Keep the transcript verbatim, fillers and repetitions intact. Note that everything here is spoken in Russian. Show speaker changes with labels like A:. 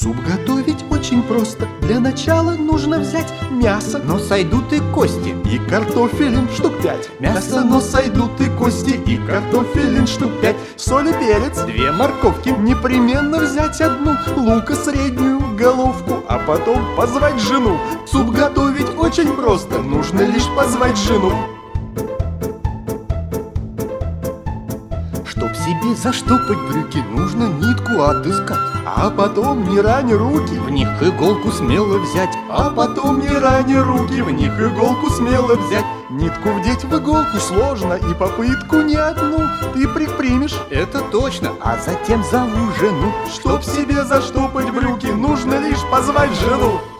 A: Суп готовить очень просто. Для начала нужно взять мясо,
B: но сойдут и кости,
A: и картофелин штук пять. Мясо, но сойдут и кости, и картофелин штук пять. Соль и перец, две морковки, непременно взять одну, лука среднюю головку, а потом позвать жену. Суп готовить очень просто, нужно лишь позвать жену.
B: Чтоб себе заштопать брюки, нужно нитку отыскать,
A: а потом не рань руки,
B: в них иголку смело взять,
A: а потом не рань руки, в них иголку смело взять. Нитку вдеть в иголку сложно, и попытку не одну ты предпримешь,
B: это точно, а затем зову жену.
A: Чтоб себе заштопать брюки, нужно лишь позвать жену.